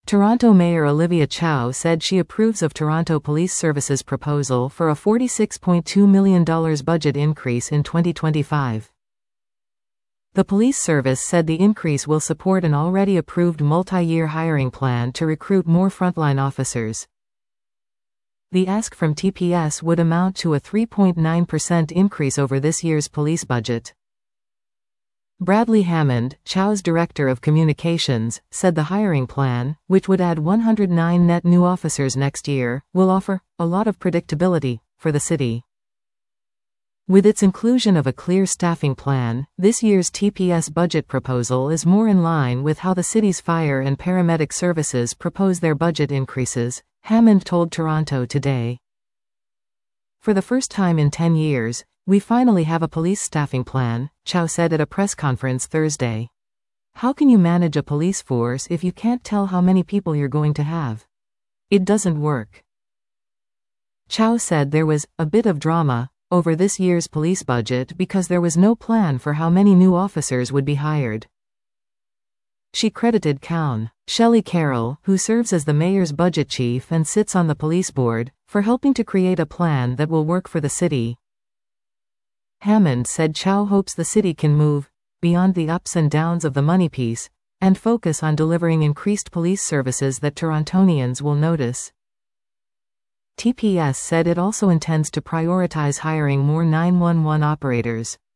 Toronto Mayor Olivia Chow said she approves of Toronto Police Service's proposal for a $46.2 million budget increase in 2025. The police service said the increase will support an already approved multi-year hiring plan to recruit more frontline officers. The ask from TPS would amount to a 3.9% increase over this year's police budget. Bradley Hammond, Chow's Director of Communications, said the hiring plan, which would add 109 net new officers next year, will offer a lot of predictability for the city. With its inclusion of a clear staffing plan, this year's TPS budget proposal is more in line with how the city's fire and paramedic services propose their budget increases, Hammond told Toronto Today. For the first time in 10 years, we finally have a police staffing plan, Chow said at a press conference Thursday. How can you manage a police force if you can't tell how many people you're going to have? It doesn't work. Chow said there was a bit of drama over this year's police budget because there was no plan for how many new officers would be hired. She credited Count Shelley Carroll, who serves as the mayor's budget chief and sits on the police board, for helping to create a plan that will work for the city. Hammond said Chow hopes the city can move beyond the ups and downs of the money piece and focus on delivering increased police services that Torontonians will notice. TPS said it also intends to prioritize hiring more 911 operators.